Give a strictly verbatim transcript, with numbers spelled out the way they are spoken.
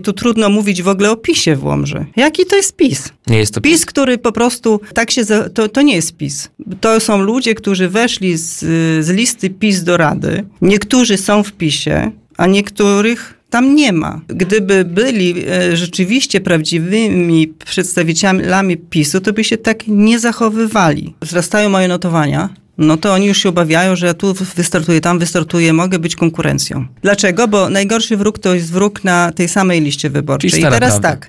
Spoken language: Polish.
tu trudno mówić w ogóle o PiSie w Łomży. Jaki to jest PiS? Nie jest to PiS, PiS który po prostu tak się... Za, to, to nie jest PiS. To są ludzie, którzy weszli z, z listy PiS do Rady. Niektórzy są w PiSie, a niektórych tam nie ma. Gdyby byli e, rzeczywiście prawdziwymi przedstawicielami PiSu, to by się tak nie zachowywali. Wzrastają moje notowania. No to oni już się obawiają, że ja tu wystartuję, tam wystartuję, mogę być konkurencją. Dlaczego? Bo najgorszy wróg to jest wróg na tej samej liście wyborczej. I teraz prawda. tak,